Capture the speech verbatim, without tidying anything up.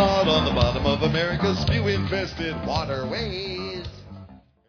out on the bottom of America's spew-infested waterway.